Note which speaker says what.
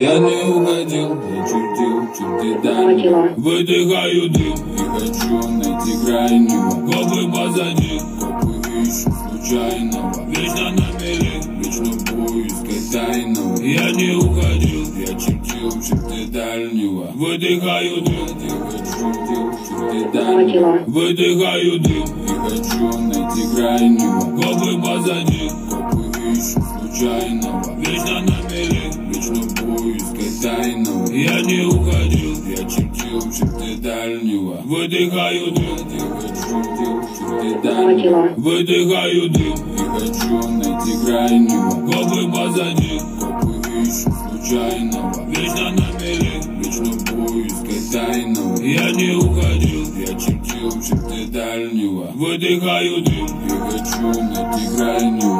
Speaker 1: Я не уходил, я чертил черты дальние. Выдыхаю дым и хочу найти крайнего. Копы позади, копы ищут случайного. Вечно на мели, вечно в поиске тайного. Я не уходил, я чертил черты дальнего. Выдыхаю дым и хочу черты дальнего. Выдыхаю дым и хочу найти крайнего. Копы позади, копы ищут случайного. Вечно на мели, вечно в поиске тайного. Я не уходил, я чертил черты дальнего. Выдыхаю дым и хочу черты дальнего. Выдыхаю дым и хочу найти крайнего. Копы позади, копы ищут случайного. Вечно на мели, вечно в поиске тайного. Я не уходил, я чертил черты дальнего. Выдыхаю дым и хочу найти крайнего.